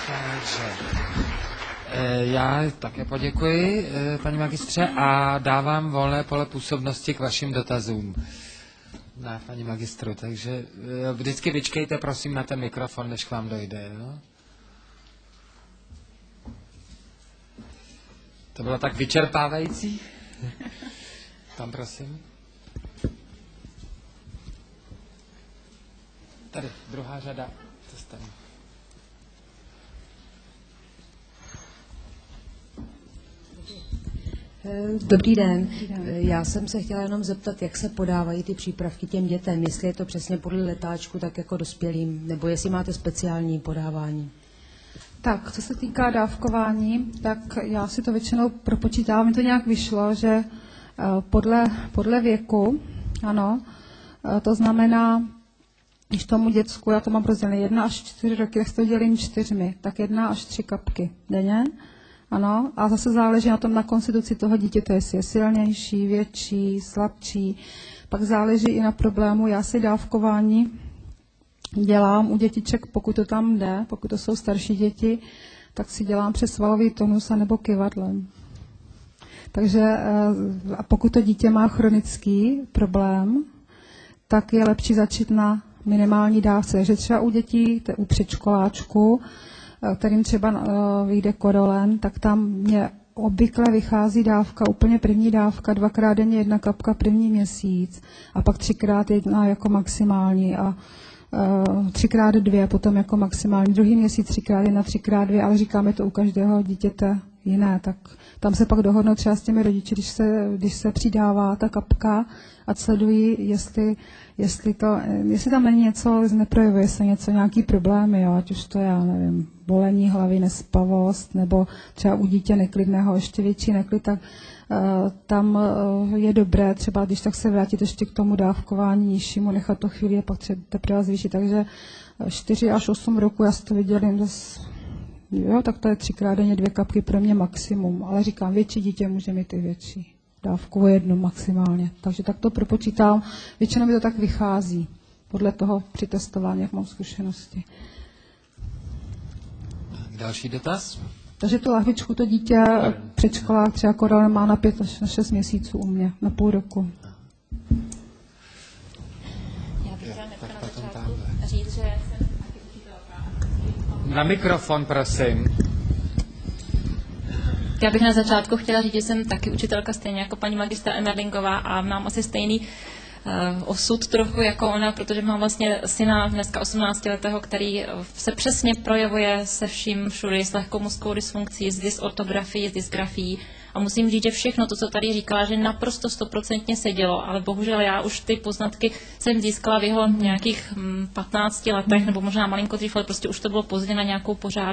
Takže já také poděkuji, paní magistře, a dávám volné pole působnosti k vašim dotazům na paní magistru. Takže vždycky vyčkejte, prosím, na ten mikrofon, než k vám dojde. Jo? To bylo tak vyčerpávající? Tam, prosím. Tady, druhá řada. Co jste? Dobrý den. Já jsem se chtěla jenom zeptat, jak se podávají ty přípravky těm dětem, jestli je to přesně podle letáčku, tak jako dospělým, nebo jestli máte speciální podávání. Tak, co se týká dávkování, tak já si to většinou propočítávám, mi to nějak vyšlo, že podle věku, ano, to znamená, když tomu děcku, já to mám rozdělené 1 až 4 roky, tak to dělím 4, tak 1 až 3 kapky denně. Ano, a zase záleží na tom, na konstituci toho dítěte, jestli je silnější, větší, slabší. Pak záleží i na problému. Já si dávkování dělám u dětiček, pokud to tam jde, pokud to jsou starší děti, tak si dělám přes svalový tonus nebo kyvadlem. Takže a pokud to dítě má chronický problém, tak je lepší začít na minimální dávce. Takže třeba u dětí, u předškoláčku, kterým třeba vyjde Korolen, tak tam mě obvykle vychází dávka, úplně první dávka, 2krát denně 1 kapka první měsíc a pak 3krát 1 jako maximální a 3krát 2 potom jako maximální. Druhý měsíc 3x1, 3x2, ale říkáme to u každého dítěte jiné, tak tam se pak dohodnou třeba s těmi rodiči, když se přidává ta kapka a sledují, jestli tam není něco, neprojevuje se něco, nějaký problémy, jo, ať už to já nevím, bolení hlavy, nespavost, nebo třeba u dítě neklidného ještě větší neklid, tak tam je dobré třeba, když tak se vrátit ještě k tomu dávkování nižšímu, nechat to chvíli a pak teprve zvýšit. Takže 4 až 8 roku, já si to vydělím jo, tak to je 3x denně 2 kapky pro mě maximum, ale říkám, větší dítě může mít i větší dávku, 1 maximálně. Takže tak to propočítám, většinou mi to tak vychází, podle toho při testování, jak mám zkušenosti. Další dotaz? Takže tu lahvičku to dítě předškolák třeba Korolen má na 5 až na 6 měsíců u mě, na půl roku. Já bych chtěla na začátku říct, že jsem taky učitelka. Na mikrofon, prosím. Já bych na začátku chtěla říct, že jsem taky učitelka stejně jako paní magistra Emerlingová a mám asi stejný osud trochu jako ona, protože mám vlastně syna dneska 18letého, který se přesně projevuje se vším všude, s lehkou mozkovou dysfunkcí, s dysortografií, s dysgrafií. A musím říct, že všechno to, co tady říkala, že naprosto 100% se dělo, ale bohužel já už ty poznatky jsem získala v jeho nějakých 15 letech, nebo možná malinko dřív, ale prostě už to bylo pozdě na nějakou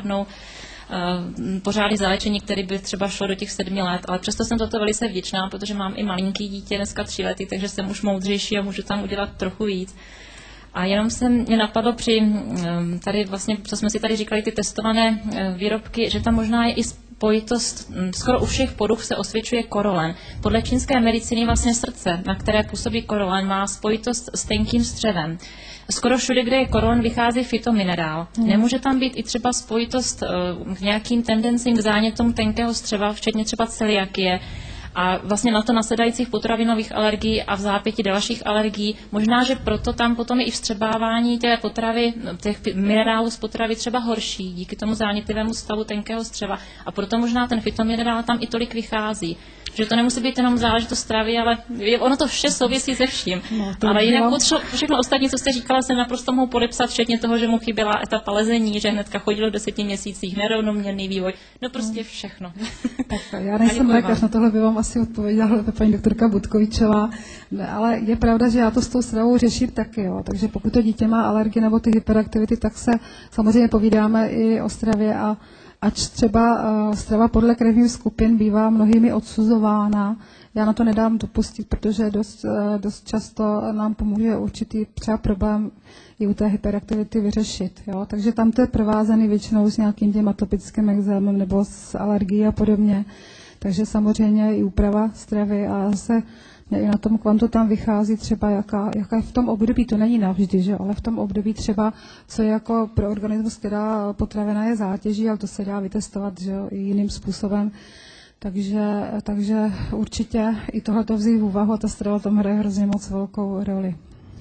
pořádný zaléčení, který by třeba šlo do těch 7 let, ale přesto jsem toto velice vděčná, protože mám i malinký dítě, dneska 3 lety, takže jsem už moudřejší a můžu tam udělat trochu víc. A jenom mě napadlo při tady vlastně, co jsme si tady říkali, ty testované výrobky, že tam možná je i spojitost, skoro u všech poruch se osvědčuje Korolen. Podle čínské medicíny vlastně srdce, na které působí Korolen, má spojitost s tenkým střevem. Skoro všude, kde je Korolen, vychází fytominerál. Nemůže tam být i třeba spojitost k nějakým tendencím k zánětům tenkého střeva, včetně třeba celiakie, a vlastně na to nasedajících potravinových alergií a v zápěti dalších alergií. Možná, že proto tam potom je i vstřebávání těch minerálů z potravy třeba horší, díky tomu zánětlivému stavu tenkého střeva. A proto možná ten fytominerál tam i tolik vychází. Že to nemusí být jenom záležitost stravy, ale ono to vše souvisí se vším. Ale jinak všechno ostatní, co jste říkala, se naprosto mohu podepsat, včetně toho, že mu chyběla etapa lezení, že hnedka chodilo v 10 měsících, nerovnoměrný vývoj, no prostě všechno. Tak já nejsem lékař, na tohle by vám asi odpověděla paní doktorka Budkovičová, ale je pravda, že já to s tou stravou řeším taky, jo. Takže pokud to dítě má alergie nebo ty hyperaktivity, tak se samozřejmě povídáme i o stravě a ač třeba strava podle krevních skupin bývá mnohými odsuzována, já na to nedám dopustit, protože dost často nám pomůže určitý třeba problém i u té hyperaktivity vyřešit. Jo? Takže tam to je provázaný většinou s nějakým tím atopickým ekzémem nebo s alergií a podobně. Takže samozřejmě i úprava stravy a zase I na tom kvantu tam vychází třeba, jaká je v tom období, to není navždy, že? Ale v tom období třeba, co je jako pro organismus, která potravina je zátěží, ale to se dá vytestovat, že jo, i jiným způsobem. Takže určitě i tohleto vzít v úvahu a ta strava tam hraje hrozně moc velkou roli.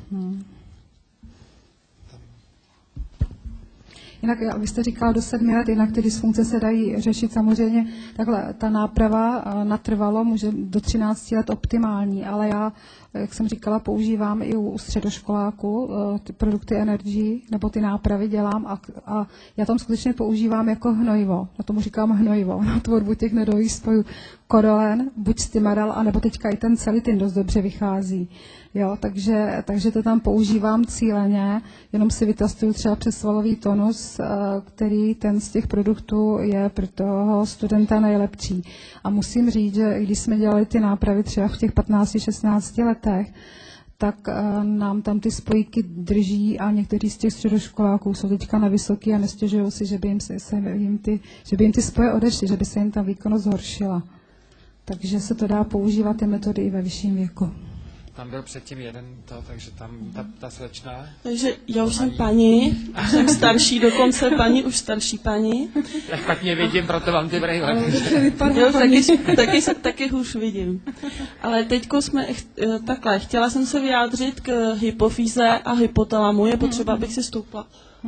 Jinak, vy jste říkal do 7 let, jinak ty dysfunkce se dají řešit samozřejmě. Takhle, ta náprava natrvalo může do 13 let optimální, ale já, jak jsem říkala, používám i u středoškoláků ty produkty Energy, nebo ty nápravy dělám a já tam skutečně používám jako hnojivo. Na tomu říkám hnojivo, na tvorbu těch nedových spojů. Korolen, buď Stimaral, anebo teďka i ten Celitin dost dobře vychází. Jo, takže to tam používám cíleně, jenom si vytestuju třeba přesvalový tonus, který ten z těch produktů je pro toho studenta nejlepší. A musím říct, že když jsme dělali ty nápravy třeba v těch 15-16 letech, tak nám tam ty spojíky drží a někteří z těch středoškoláků jsou teďka na vysoký a nestěžují si, že by jim ty spoje odešly, že by se jim ta výkonnost zhoršila. Takže se to dá používat ty metody i ve vyšším věku. Tam byl předtím jeden takže tam ta slečna. Takže já už jsem paní, jsem starší dokonce paní, už starší paní. Já špatně vidím, proto mám ty brejle. Taky už vidím. Ale teďko jsme takhle, chtěla jsem se vyjádřit k hypofýze a hypotalamu. Je potřeba, abych si stoupla.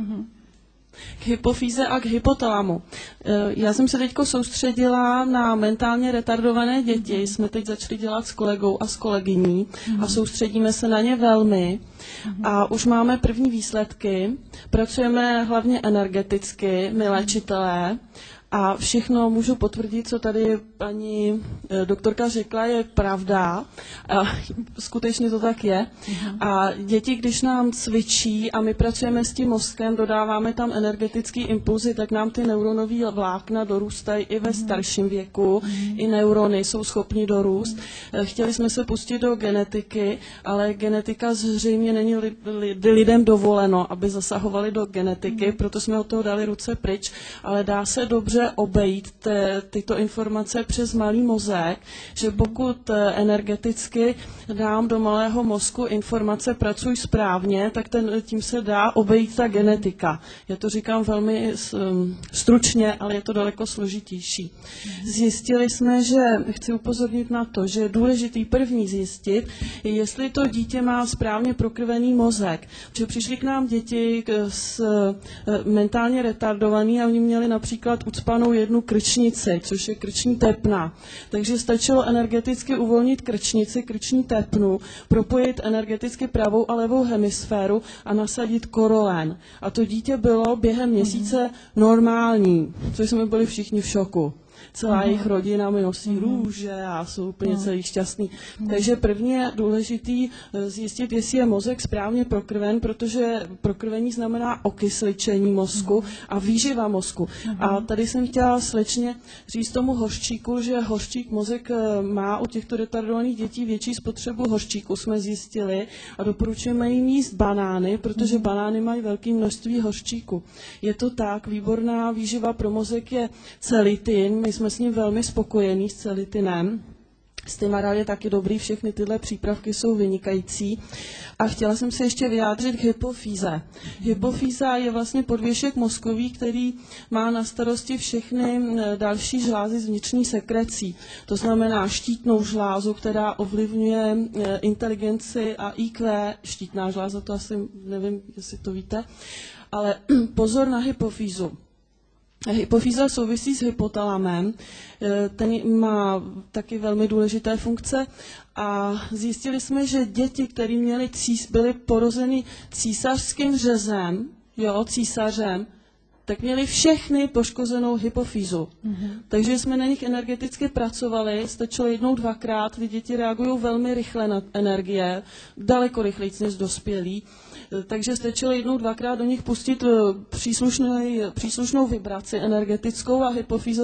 K hypofýze a k hypotalamu. Já jsem se teďko soustředila na mentálně retardované děti. Jsme teď začali dělat s kolegou a s kolegyní a soustředíme se na ně velmi. A už máme první výsledky. Pracujeme hlavně energeticky, my léčitelé. A všechno můžu potvrdit, co tady paní doktorka řekla, je pravda. A skutečně to tak je. A děti, když nám cvičí a my pracujeme s tím mozkem, dodáváme tam energetický impulzy, tak nám ty neuronové vlákna dorůstají i ve starším věku. I neurony jsou schopni dorůst. Chtěli jsme se pustit do genetiky, ale genetika zřejmě není lidem dovoleno, aby zasahovali do genetiky, proto jsme od toho dali ruce pryč, ale dá se dobře obejít tyto informace přes malý mozek, že pokud energeticky dám do malého mozku informace, pracuj správně, tak tím se dá obejít ta genetika. Já to říkám velmi stručně, ale je to daleko složitější. Zjistili jsme, že chci upozornit na to, že je důležitý první zjistit, jestli to dítě má správně prokrvený mozek. Protože přišli k nám děti mentálně retardovaný a oni měli například ucpanou jednu krčnici, což je krční tepna. Takže stačilo energeticky uvolnit krčnici, krční tepnu, propojit energeticky pravou a levou hemisféru a nasadit korolen. A to dítě bylo během měsíce normální, což jsme byli všichni v šoku. Celá jejich rodina mi nosí růže a jsou úplně celý šťastný. Takže první je důležitý zjistit, jestli je mozek správně prokrven, protože prokrvení znamená okysličení mozku a výživa mozku. A tady jsem chtěla slečně říct tomu hořčíku, že hořčík mozek má u těchto retardovaných dětí větší spotřebu hořčíku, jsme zjistili, a doporučujeme jim jíst banány, protože banány mají velké množství hořčíku. Je to tak, výborná výživa pro mozek je celitin, my jsme s ním velmi spokojení, s celitinem. Stimaral je taky dobrý, všechny tyhle přípravky jsou vynikající. A chtěla jsem se ještě vyjádřit k hypofýze. Hypofýza je vlastně podvěšek mozkový, který má na starosti všechny další žlázy z vnitřní sekrecí. To znamená štítnou žlázu, která ovlivňuje inteligenci a IQ. Štítná žláza, to asi nevím, jestli to víte. Ale pozor na hypofýzu. Hypofýza souvisí s hypotalamem, ten má taky velmi důležité funkce a zjistili jsme, že děti, které byly porozeny císařským řezem, císařem, tak měli všechny poškozenou hypofýzu. Takže jsme na nich energeticky pracovali, stačilo 1-2krát, ty děti reagují velmi rychle na energie, daleko rychleji než dospělí. takže stačilo jednou, dvakrát do nich pustit příslušnou vibraci energetickou a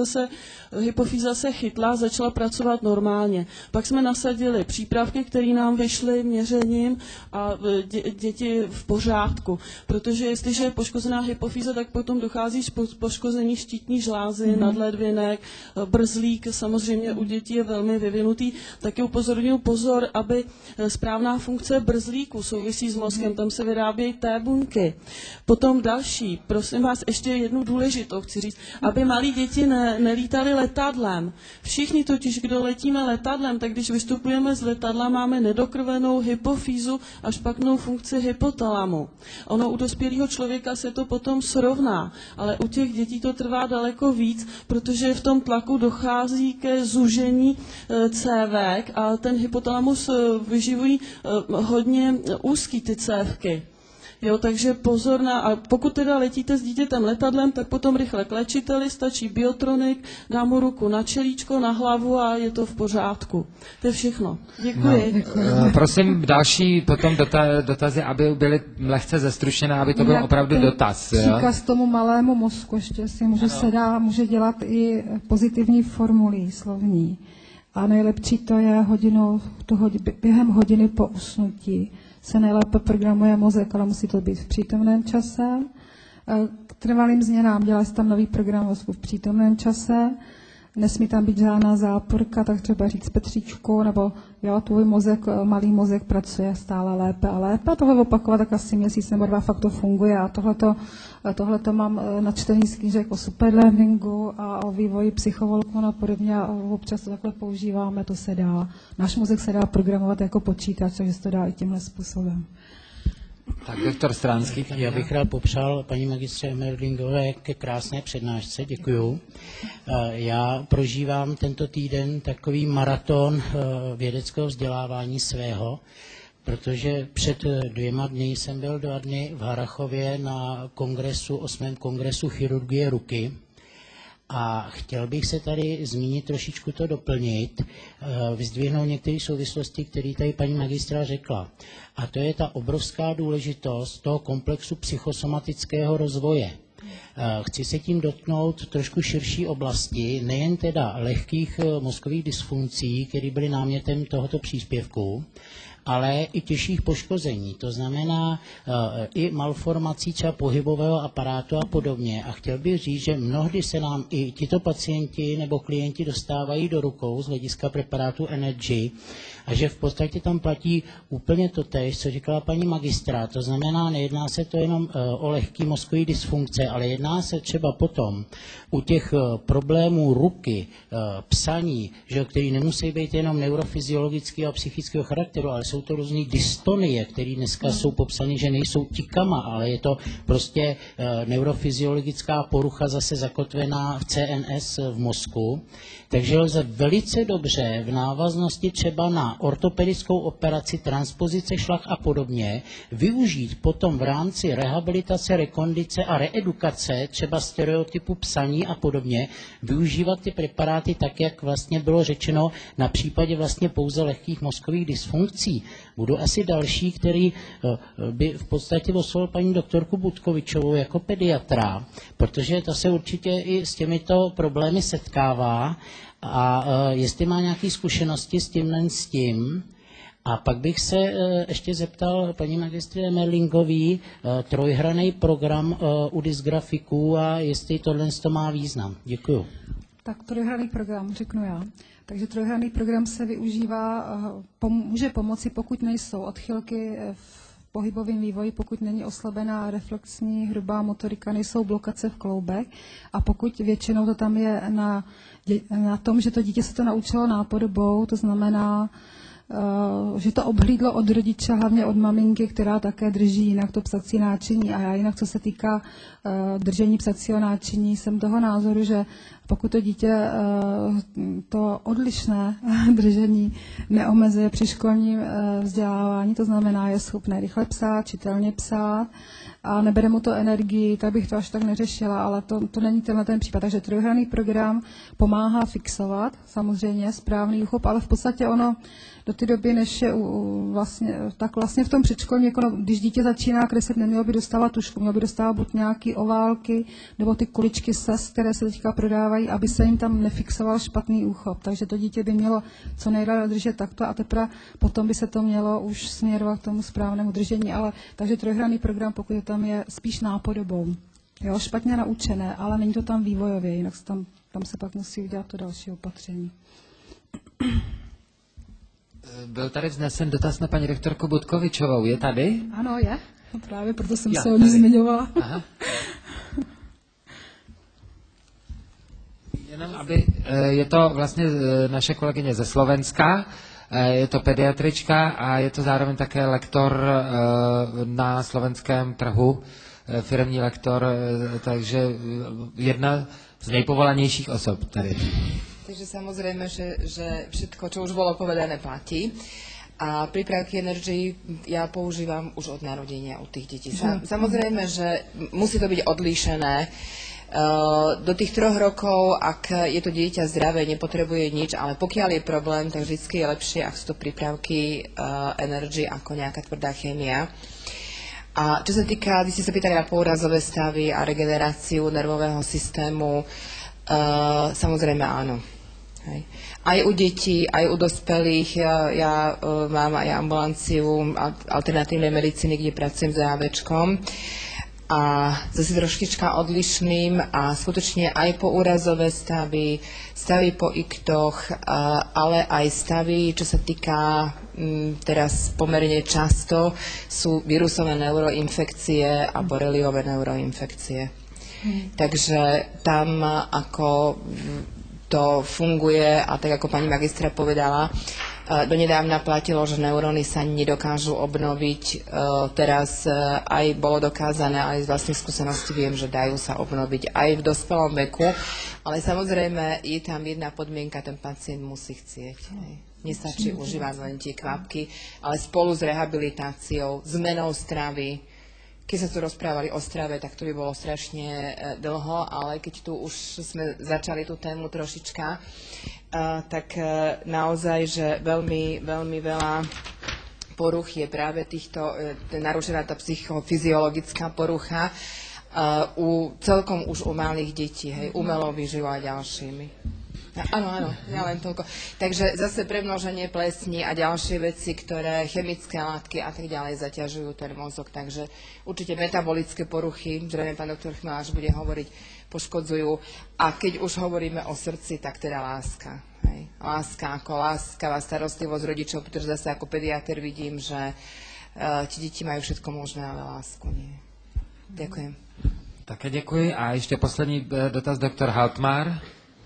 hypofýza se chytla, začala pracovat normálně. Pak jsme nasadili přípravky, které nám vyšly měřením a děti v pořádku. Protože jestliže je poškozená hypofýza, tak potom dochází poškození štítní žlázy, nadledvinek, brzlík samozřejmě u dětí je velmi vyvinutý. Taky upozorňuji pozor, aby správná funkce brzlíku souvisí s mozkem, tam se vyrábějí té buňky. Potom další, prosím vás, ještě jednu důležitou chci říct, aby malí děti nelítali letadlem. Všichni totiž, kdo letíme letadlem, tak když vystupujeme z letadla, máme nedokrvenou hypofýzu a špatnou funkci hypotalamu. Ono u dospělého člověka se to potom srovná, ale u těch dětí to trvá daleko víc, protože v tom tlaku dochází ke zúžení cévek a ten hypotalamus vyživují hodně úzký ty cévky. Jo, takže pozor a pokud teda letíte s dítětem letadlem, tak potom rychle k léčiteli, stačí biotronik, dá mu ruku na čelíčko, na hlavu a je to v pořádku. To je všechno. Děkuji. No, prosím další potom dotazy, aby byly lehce zestručené, aby to byl opravdu dotaz. Příkaz tomu malému mozku, ještě si může dělat i pozitivní formulí slovní. A nejlepší to je během hodiny po usnutí se nejlépe programuje mozek, ale musí to být v přítomném čase. K trvalým změnám dělá se tam nový program mozku v přítomném čase. Nesmí tam být žádná záporka, tak třeba říct Petříčku, nebo jo, tvůj mozek, malý mozek pracuje stále lépe a lépe. A tohle opakovat tak asi měsíc nebo dva, fakt to funguje. A tohleto mám načtený z knížek o superlearningu a o vývoji psychovolku a podobně. A občas to takhle používáme, to se dá. Náš mozek se dá programovat jako počítač, takže se to dá i tímhle způsobem. Tak doktor Stránský. Já bych rád popřál paní magistře Merlingové ke krásné přednášce, děkuju. Já prožívám tento týden takový maraton vědeckého vzdělávání svého, protože před 2 dny jsem byl 2 dny v Harrachově na 8. kongresu chirurgie ruky. A chtěl bych se tady zmínit, trošičku to doplnit, vyzdvihnout některé souvislosti, které tady paní magistra řekla. A to je ta obrovská důležitost toho komplexu psychosomatického rozvoje. Chci se tím dotknout trošku širší oblasti, nejen teda lehkých mozkových dysfunkcí, které byly námětem tohoto příspěvku, ale i těžších poškození, to znamená i malformací třeba pohybového aparátu a podobně. A chtěl bych říct, že mnohdy se nám i tito pacienti nebo klienti dostávají do rukou z hlediska preparátu Energy a že v podstatě tam platí úplně totéž, co říkala paní magistra. To znamená, nejedná se to jenom o lehký mozkový dysfunkce, ale jedná se třeba potom u těch problémů ruky, psaní, že, který nemusí být jenom neurofyziologického a psychického charakteru, ale jsou to různé dystonie, které dneska jsou popsané, že nejsou tikama, ale je to prostě neurofyziologická porucha zase zakotvená v CNS v mozku. Takže lze velice dobře v návaznosti třeba na ortopedickou operaci, transpozice šlach a podobně využít potom v rámci rehabilitace, rekondice a reedukace třeba stereotypu psaní a podobně, využívat ty preparáty tak, jak vlastně bylo řečeno na případě vlastně pouze lehkých mozkových dysfunkcí. Budu asi další, který by v podstatě oslovil paní doktorku Budkovičovou jako pediatra, protože ta se určitě i s těmito problémy setkává a jestli má nějaké zkušenosti s tím. A pak bych se ještě zeptal paní magistry Merlingový, trojhranný program u dysgrafiků a jestli tohle má význam. Děkuju. Tak trojhranný program, řeknu já. Takže trojhranný program se využívá, může pomoci, pokud nejsou odchylky v pohybovém vývoji, pokud není oslabená reflexní hrubá motorika, nejsou blokace v kloubech a pokud většinou to tam je na tom, že to dítě se to naučilo nápodobou, to znamená, že to obhlídlo od rodiče, hlavně od maminky, která také drží jinak to psací náčiní. A já jinak, co se týká držení psacího náčiní, jsem toho názoru, že pokud to dítě to odlišné držení neomezuje při školním vzdělávání, to znamená, je schopné rychle psát, čitelně psát, a nebere mu to energii, tak bych to až tak neřešila, ale to není tenhle ten případ. Takže trojhranný program pomáhá fixovat samozřejmě správný úchop, ale v podstatě ono do té doby, než je vlastně v tom předškolní, jako když dítě začíná kreslit, nemělo by dostávat tušku, mělo by dostávat buď nějaký oválky nebo ty kuličky ses, které se teďka prodávají, aby se jim tam nefixoval špatný úchop. Takže to dítě by mělo co nejdále držet takto a teprve potom by se to mělo už směrovat k tomu správnému držení. Ale takže trojhranný program, pokud je tam, je spíš nápodobou. Jo, špatně naučené, ale není to tam vývojově, jinak tam se pak musí udělat to další opatření. Byl tady vznesen dotaz na paní rektorku Budkovičovou. Je tady? Ano, je. Právě proto jsem se o ní zmiňovala. Aha. Jenom aby, je to vlastně naše kolegyně ze Slovenska, je to pediatrička a je to zároveň také lektor na slovenském trhu, firemní lektor, takže jedna z nejpovolanějších osob tady. Takže samozrejme, že všetko, čo už bolo povedané, platí. A prípravky Energy ja používam už od narodenia u tých detí. Samozrejme, že musí to byť odlíšené. Do tých 3 rokov, ak je to dieťa zdravé, nepotrebuje nič, ale pokiaľ je problém, tak vždy je lepšie, ak sú to prípravky Energy ako nejaká tvrdá chémia. A čo sa týka, vy ste sa pýtali na pourazové stavy a regeneráciu nervového systému, samozrejme áno. Hej. Aj u detí, aj u dospelých. Ja mám aj ambulanciu alternatívnej medicíny, kde pracujem s AVčkom. A zase trošička odlišným a skutočne aj po úrazové stavy po iktoch, ale aj stavy, čo sa týka teraz pomerne často, sú vírusové neuroinfekcie a boreliové neuroinfekcie. Takže tam ako to funguje a tak ako pani magistra povedala, donedávna platilo, že neuróny sa nedokážu obnoviť. Teraz aj bolo dokázané, aj z vlastnej skúsenosti viem, že dajú sa obnoviť aj v dospelom veku, ale samozrejme je tam jedna podmienka, ten pacient musí chcieť. Nestačí užívať len tie kvapky, ale spolu s rehabilitáciou, zmenou stravy. Keď sa tu rozprávali o strave, tak to by bolo strašne dlho, ale keď tu už sme začali tú tému trošička, tak naozaj, že veľmi, veľmi veľa poruch je práve týchto, narušená tá psychofyziologická porucha celkom už u malých detí, hej, umelou výživou a ďalšími. Áno, len toľko. Takže zase premnoženie plesní a ďalšie veci, ktoré chemické látky a tak ďalej zaťažujú ten mozog. Takže určite metabolické poruchy, zrejme pán doktor Chmeláš bude hovoriť, poškodzujú. A keď už hovoríme o srdci, tak teda láska. Hej. Láska ako láskavá starostlivosť rodičov, pretože zase ako pediater vidím, že ti deti majú všetko možné, ale lásku nie. Ďakujem. Také děkuji. A ještě poslední dotaz, doktor Haltmar.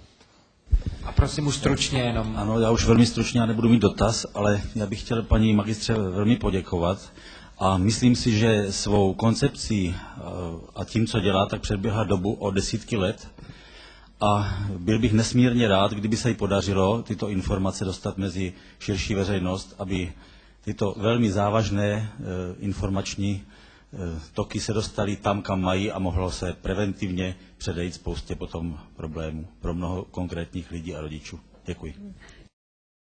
A prosím už stručně jenom. Ano, já už velmi stručně, já nebudu mít dotaz, ale já bych chtěl paní magistře velmi poděkovat a myslím si, že svou koncepcí a tím, co dělá, tak předběhá dobu o desítky let a byl bych nesmírně rád, kdyby se jí podařilo tyto informace dostat mezi širší veřejnost, aby tyto velmi závažné informační toky se dostaly tam, kam mají a mohlo se preventivně předejít spoustě potom problémů pro mnoho konkrétních lidí a rodičů. Děkuji.